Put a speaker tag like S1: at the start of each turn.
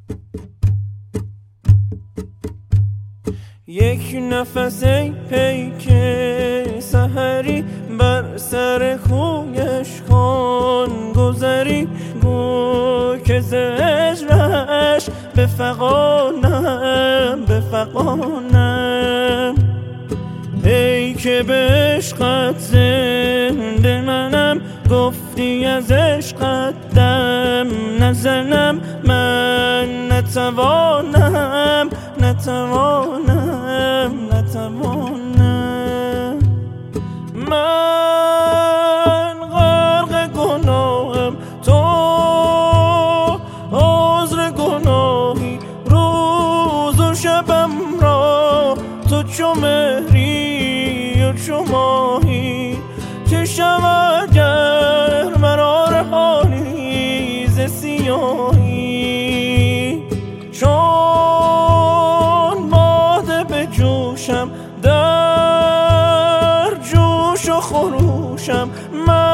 S1: یک نفس ای پیک سحری بر سر کویش کن گذری، گو که ز هجرش بفغانم ای که به عشقت زنده منم، گفتی از عشقت دم نزنم، من نتوانم من غرق گناهم، تو عذر گناهی، روز و شبم را تو چو مهری و چو ماهی، چه شود گر مرا رهانی ز سیاهی، چون باده به جوشم در جوش و خروشم من